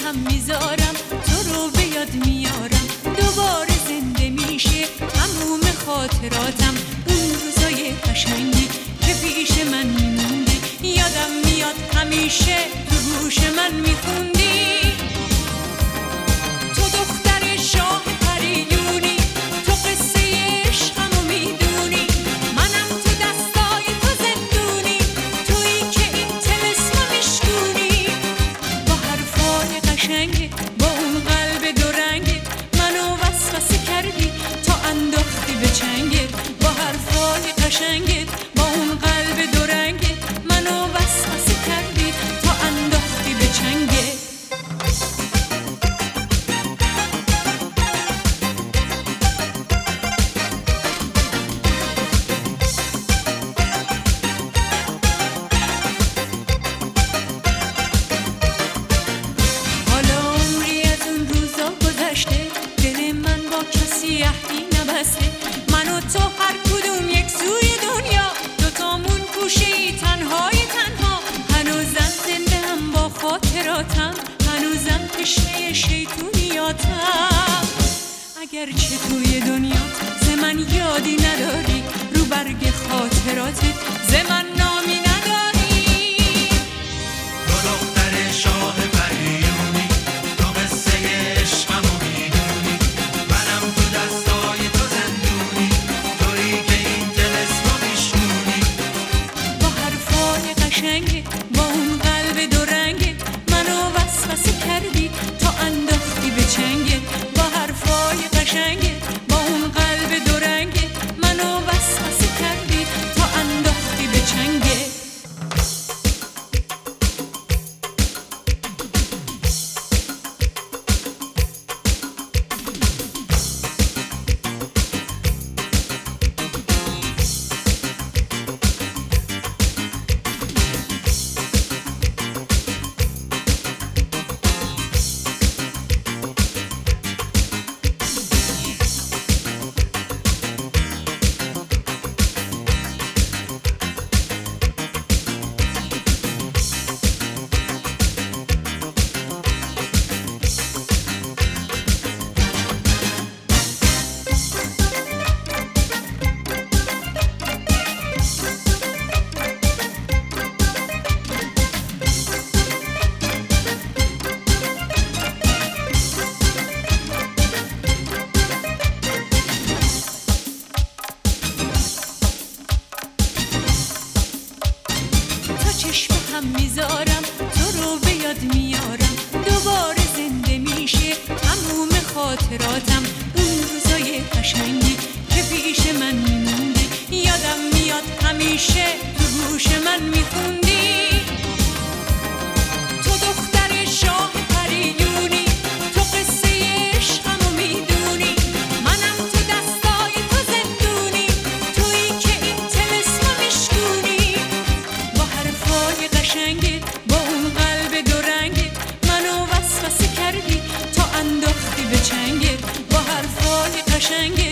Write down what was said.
هم میذارم، تو رو به یاد میارم، دوباره زنده میشه تموم خاطراتم. اون روزای قشنگی که پیش من میموندی، یادم میاد همیشه تو گوش من میخوندی. تو دختر شاه پریونی، تو قصه عشقمو میدونی، منم تو دستای تو زندونی، تویی که این طلسمو میشکونی. با حرفای قشنگت، با اون قلب دو رنگت، منو وسوسه کردی تا انداختی به چنگت. با حرفای قشنگت، با اون قلب دو رنگت، منو وسوسه کردی تا انداختی به چنگت. حالا عمری از اون روزا گذشته، دل من با کسی عهدی نبسته. من و تو هر کدوم یک سوی دنیا، دوتامون گوشه‌ای تنهای تنها. هنوزم زنده هم با خاطراتم، هنوزم تشنه شیطونیاتم. اگرچه توی دنیا ز من یادی نداری، رو برگ خاطراتت ز من نامی نداری. تو دختر شاه پریونی، تو قصه عشقمو میدونی، منم تو دستای تو زندونی، تویی که این طلسمو میشکونی. با حرفای قشنگت، با اون قلب دو رنگت، منو وسوسه کردی تا انداختی به چنگت. با حرفای قشنگت، با اون قلب دو رنگت، منو وسوسه کردی تا انداختی به چنگت. چشم هم میذارم، تو رو به یاد میارم، دوباره زنده میشه تموم خاطراتم. اون روزای قشنگی که پیش من میموندی، یادم میاد همیشه تو گوش من میخوندی. تو دختر شاه پریونی، تو قصه عشقمو میدونی، منم تو دستای تو زندونی، تویی که این طلسمو میشکونی. با حرفای قشنگت، با اون قلب دو رنگت، منو وسوسه کردی تا انداختی به چنگت. با حرفای قشنگت،